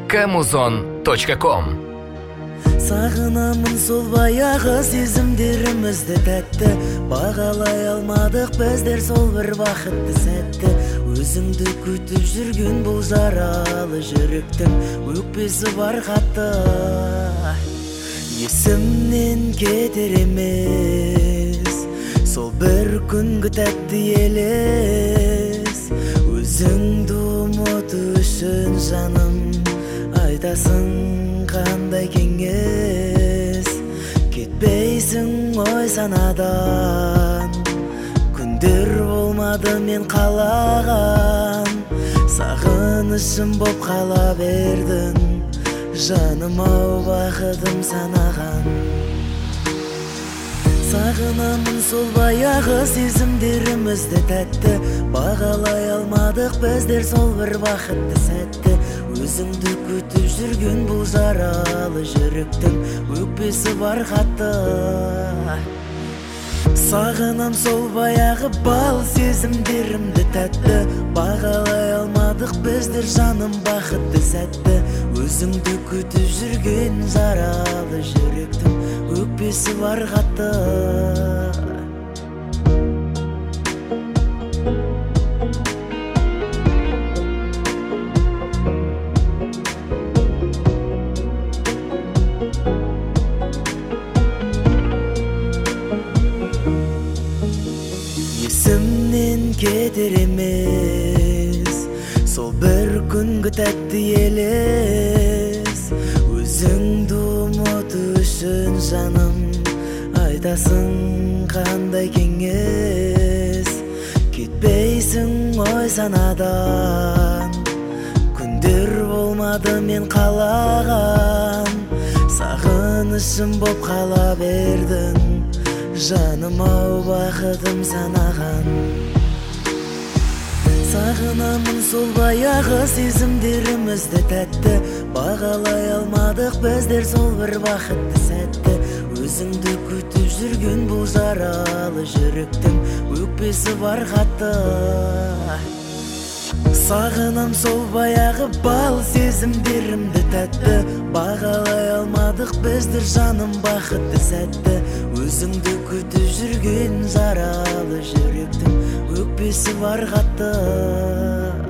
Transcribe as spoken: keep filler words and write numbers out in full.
камузон точка ком. Сағынамын сол баяғы сезімдерімізді тәтті, бағалай алмадық біздер сол бір бақытты сәтті. Өзіңді күтіп жүрген бұл жаралы жүректің өкпесі бар қатты, есімнен кетер емес сол бір күнгі тәтті елес. Өзіңді ұмыту үшін жаным айтасың қандай кеңес. Кетпейсің ой санадан, күндер болмады мен қалаған. Сағынышым боп қала бердің, жаным ау бақытым санаған. Сағынамын сол баяғы сезімдерімізді тәтті, бағалай алмадық біздер сол бір бақытты сәтті. Өзіңді күтіп жүрген бұл жаралы жүректің өкпесі бар қатты. Сағынам сол баяғы бал сезімдерімді тәтті, бағалай алмадық біздер жаным бақытты сәтті. Өзіңді күтіп жүрген жаралы жүректің өкпесі бар қатты. Есімнен кетер емес сол бір күнгі тәтті елес. Өзіңді ұмыту үшін жаным айтасың қандай кеңес. Кетпейсің ой санадан, күндер болмады мен қалаған. Сағынышым боп қала бердің, жаным ау бақытым санаған. Сағынамын сол баяғы сезімдерімізді тәтті, бағалай алмадық біздер сол бір бақытты сәтті. Өзіңді күтіп жүрген бұл жаралы жүректің өкпесі бар қатты. Сағынам сол баяғы бал сезімдерімді тәтті, бағалай алмадық біздер жаным бақытты сәтті. Өзіңді күтіп жүрген жаралы жүректің өкпесі бар қатты.